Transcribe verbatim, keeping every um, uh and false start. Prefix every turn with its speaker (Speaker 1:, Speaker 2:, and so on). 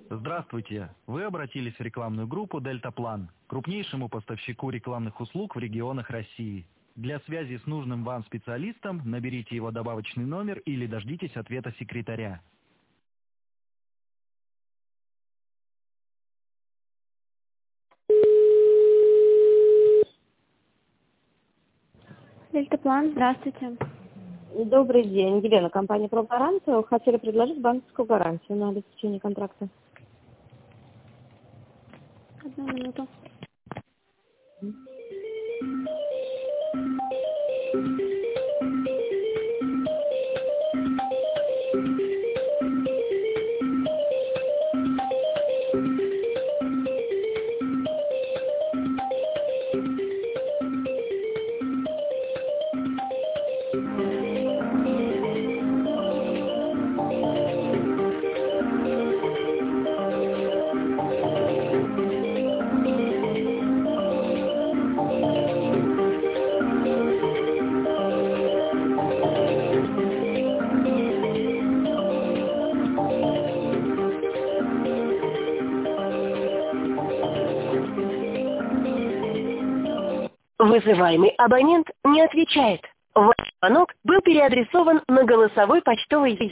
Speaker 1: Здравствуйте! Вы обратились в рекламную группу «Дельтаплан», крупнейшему поставщику рекламных услуг в регионах России. Для связи с нужным вам специалистом наберите его добавочный номер или дождитесь ответа секретаря.
Speaker 2: Дельтаплан, здравствуйте.
Speaker 3: Добрый день, Елена, компания «Про гарантию». Хотели предложить банковскую гарантию на обеспечение контракта.
Speaker 2: Одну минуту.
Speaker 4: Вызываемый абонент не отвечает. Ваш звонок был переадресован на голосовой почтовый